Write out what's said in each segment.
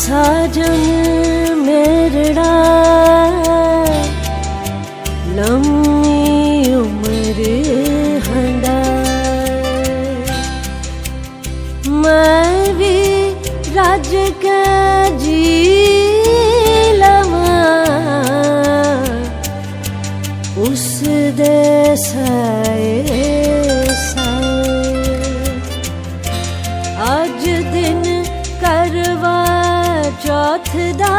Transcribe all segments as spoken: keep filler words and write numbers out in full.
साजन मेरड़ा लम्मी उम्र हंडा मैं भी राज का जी लवा उस देसाए आज दिन करवा चौथ दा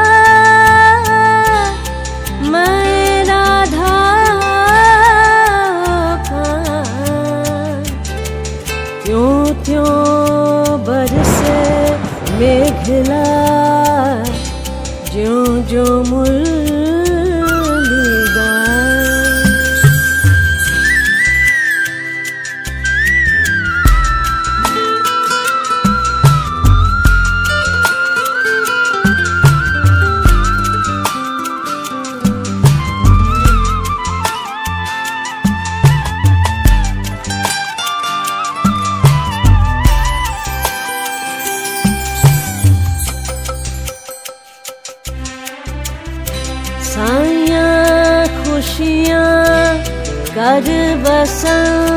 मैं राधा त्यों त्यों बरसे मेघला ज्यों ज्यों मुरली गाए। साइयां खुशियां कर बसा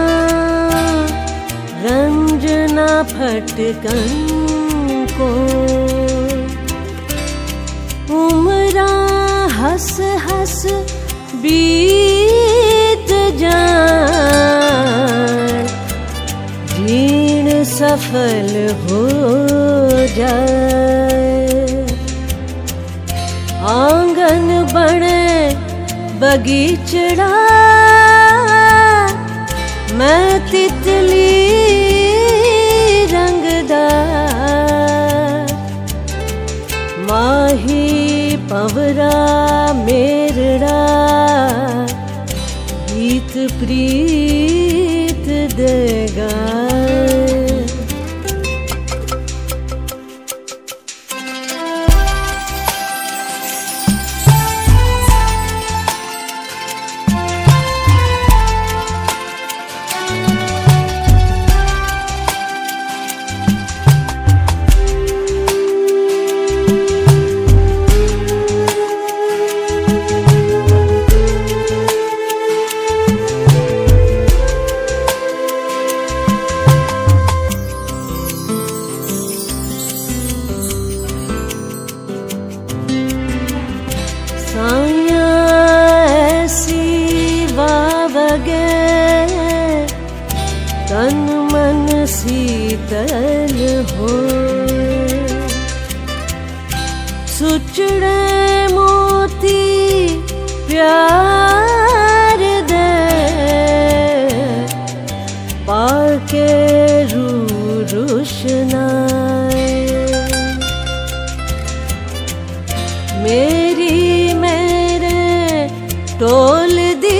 रंजना फटकन को उम्रा हंस हंस बीत जाए जीण सफल हो जाए। आंगन बने बगीचड़ा मैं तितली रंगदार माही पवरा मेरड़ा गीत प्रीत देगा। तन मन शीतल हो सुचड़े मोती प्यार दे पाके रू रुशनाए मेरी मेरे टोल दी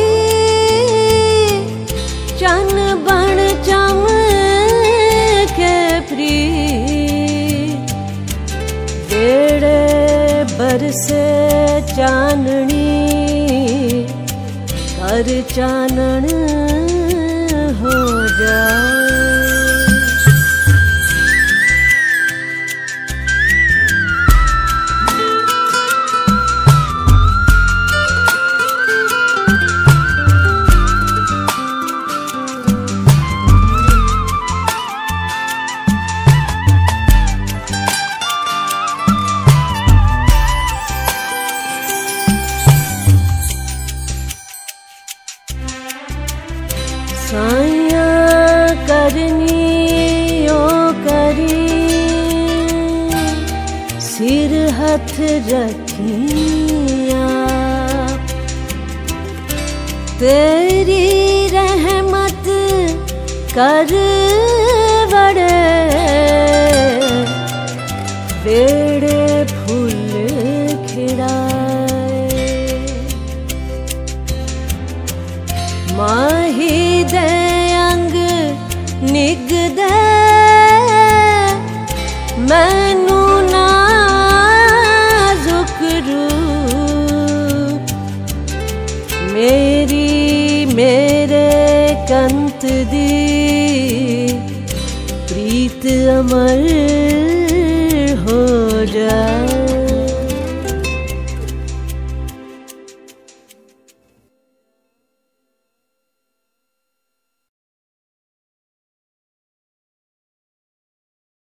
चन बन चम के प्री बेड़े बरसे चाननी कर चानन हो जाए। साइयां करनी ओ करी सिर हथ रखिया तेरी रहमत कर बड़े बेड़े फूल खिड़ाए माही दे अंग निग दे मैनू नाजुक रूप मेरी मेरे कंत दी प्रीत अमर हो जाए।